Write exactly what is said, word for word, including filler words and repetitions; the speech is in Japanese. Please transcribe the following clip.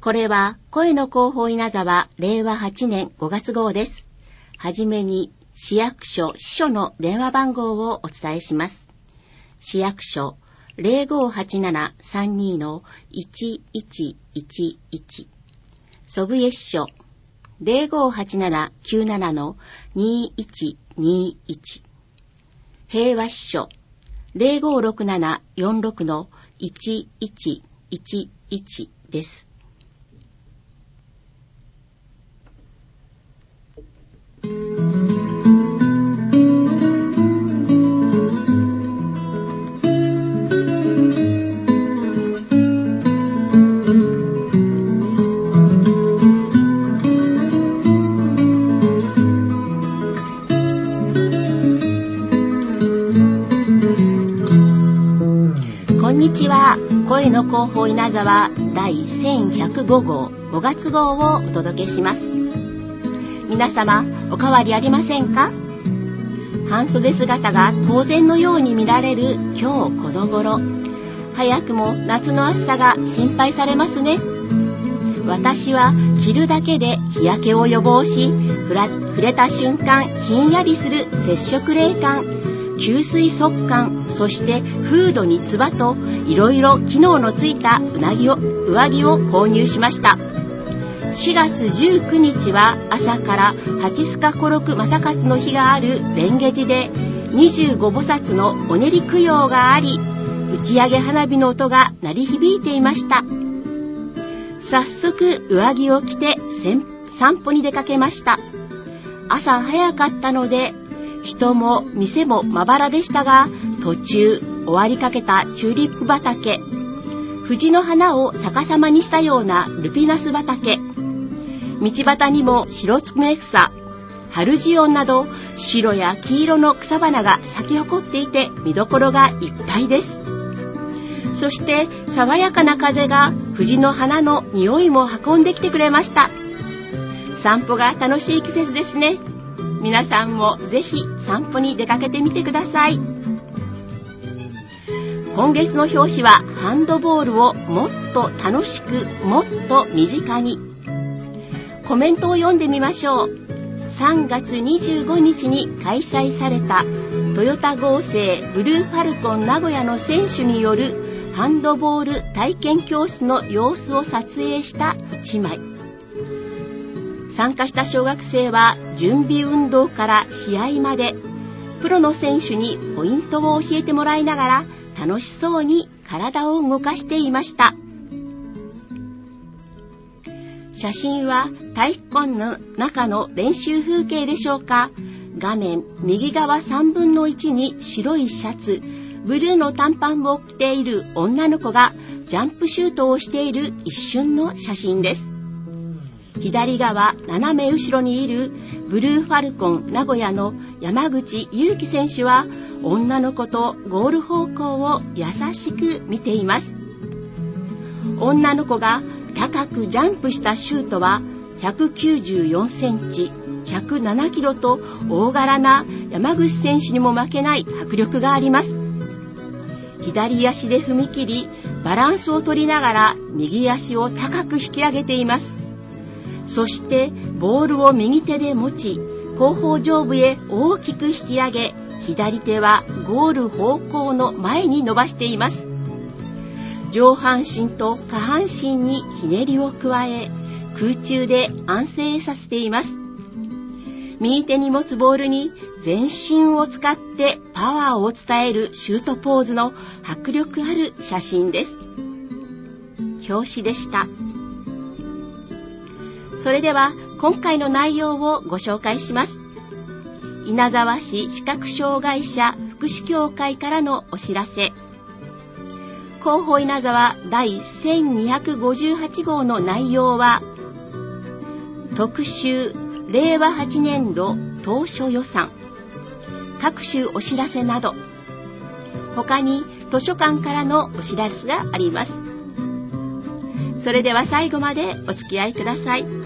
これは声の広報稲沢れいわはちねんごがつ号です。はじめに市役所支所の電話番号をお伝えします。市役所 ゼロごはちななさんに のいちいちいちいち、祖父江支所 ゼロごはちななきゅうなな のにいちにいち、平和支所 ゼロごろくななよんろく のいちいちいちいちです。こんにちは。声の広報稲沢第せんひゃくご号ごがつ号をお届けします。皆様お変わりありませんか？半袖姿が当然のように見られる今日この頃、早くも夏の暑さが心配されますね。私は着るだけで日焼けを予防し、ふら触れた瞬間ひんやりする接触冷感、吸水速乾、そしてフードにつばといろいろ機能のついたうなぎを上着を購入しました。しがつじゅうくにちは朝から八須賀小六正勝の日がある蓮華寺でにじゅうごぼさつのお練り供養があり、打ち上げ花火の音が鳴り響いていました。早速上着を着て散歩に出かけました。朝早かったので人も店もまばらでしたが、途中終わりかけたチューリップ畑、藤の花を逆さまにしたようなルピナス畑、道端にも白爪草、ハルジオンなど白や黄色の草花が咲き誇っていて見どころがいっぱいです。そして爽やかな風が藤の花の匂いも運んできてくれました。散歩が楽しい季節ですね。皆さんもぜひ散歩に出かけてみてください。今月の表紙はハンドボールをもっと楽しく、もっと身近に。コメントを読んでみましょう。さんがつにじゅうごにちに開催されたトヨタ合成ブルーファルコン名古屋の選手によるハンドボール体験教室の様子を撮影したいちまい。参加した小学生は準備運動から試合までプロの選手にポイントを教えてもらいながら楽しそうに体を動かしていました。写真は体育館の中の練習風景でしょうか。画面右側さんぶんのいちに白いシャツ、ブルーの短パンを着ている女の子がジャンプシュートをしている一瞬の写真です。左側斜め後ろにいるブルーファルコン名古屋の山口祐希選手は女の子とゴール方向を優しく見ています。女の子が高くジャンプしたシュートはひゃくきゅうじゅうよんセンチ、ひゃくななキロと大柄な山口選手にも負けない迫力があります。左足で踏み切りバランスを取りながら右足を高く引き上げています。そしてボールを右手で持ち後方上部へ大きく引き上げ、左手はゴール方向の前に伸ばしています。上半身と下半身にひねりを加え空中で安静させています。右手に持つボールに全身を使ってパワーを伝えるシュートポーズの迫力ある写真です。表紙でした。それでは今回の内容をご紹介します。稲沢市視覚障害者福祉協会からのお知らせ。広報稲沢第せんにひゃくごじゅうはち号の内容は特集れいわはちねんど当初予算、各種お知らせなど、他に図書館からのお知らせがあります。それでは最後までお付き合いください。